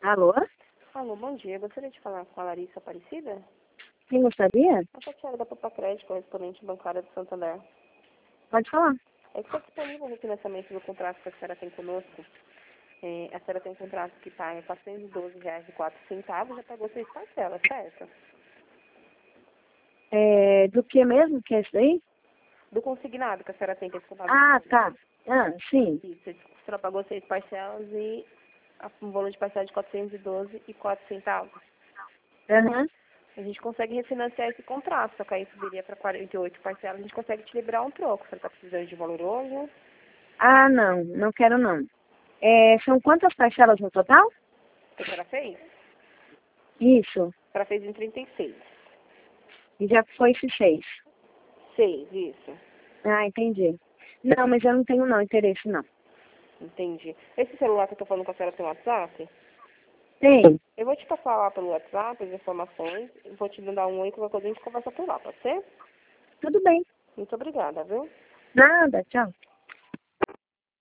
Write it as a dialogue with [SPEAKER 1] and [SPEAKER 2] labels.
[SPEAKER 1] Alô?
[SPEAKER 2] Alô, bom dia. Gostaria de falar com a Larissa Aparecida?
[SPEAKER 1] Quem gostaria?
[SPEAKER 2] A Tatiana da Papa Crédito, correspondente bancária do Santander.
[SPEAKER 1] Pode falar.
[SPEAKER 2] É que está disponível o refinanciamento do contrato que a senhora tem conosco. A senhora tem um contrato que paga R$ 412,04, já pagou 6 parcelas, certo?
[SPEAKER 1] Do que mesmo que é isso daí?
[SPEAKER 2] Do consignado que a senhora tem, que é descontado.
[SPEAKER 1] Ah, tá. Ah, sim.
[SPEAKER 2] Isso, a senhora pagou 6 parcelas e um valor de parcela de R$ 412,04.
[SPEAKER 1] Aham.
[SPEAKER 2] A gente consegue refinanciar esse contrato, só que aí subiria para 48 parcelas, a gente consegue te liberar um troco. Você está precisando de valor hoje?
[SPEAKER 1] Ah, não. Não quero, não. São quantas parcelas no total?
[SPEAKER 2] Que a senhora fez?
[SPEAKER 1] Isso.
[SPEAKER 2] A senhora fez em 36.
[SPEAKER 1] E já foi esses 6.
[SPEAKER 2] 6, isso.
[SPEAKER 1] Ah, entendi. Não, mas eu não tenho, não, interesse, não.
[SPEAKER 2] Entendi. Esse celular que eu tô falando com a senhora tem WhatsApp?
[SPEAKER 1] Tem.
[SPEAKER 2] Eu vou te passar lá pelo WhatsApp as informações, vou te mandar um oi, qualquer coisa a gente conversa por lá, pode ser?
[SPEAKER 1] Tudo bem.
[SPEAKER 2] Muito obrigada, viu?
[SPEAKER 1] Nada, tchau.